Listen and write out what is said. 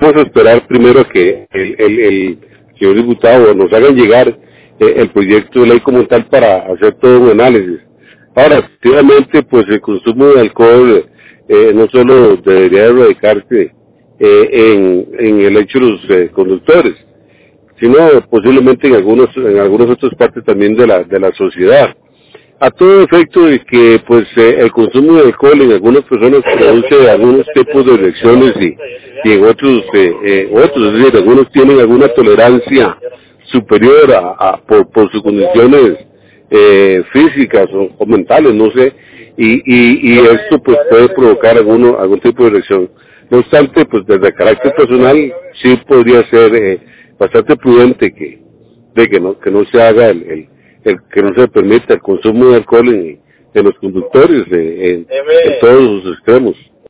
vamos a esperar primero a que el señor diputado nos hagan llegar el proyecto de ley como tal para hacer todo un análisis. Ahora, efectivamente, pues el consumo de alcohol no solo debería erradicarse en el hecho de los conductores, sino posiblemente en algunas otras partes también de la sociedad. A todo efecto de que pues el consumo de alcohol en algunas personas produce algunos tipos de reacciones y en otros, es decir, algunos tienen alguna tolerancia superior por sus condiciones físicas o mentales, no sé, y esto pues puede provocar algún tipo de reacción. No obstante, pues desde carácter personal sí podría ser bastante prudente que no se haga que no se permita el consumo de alcohol en los conductores en todos sus extremos.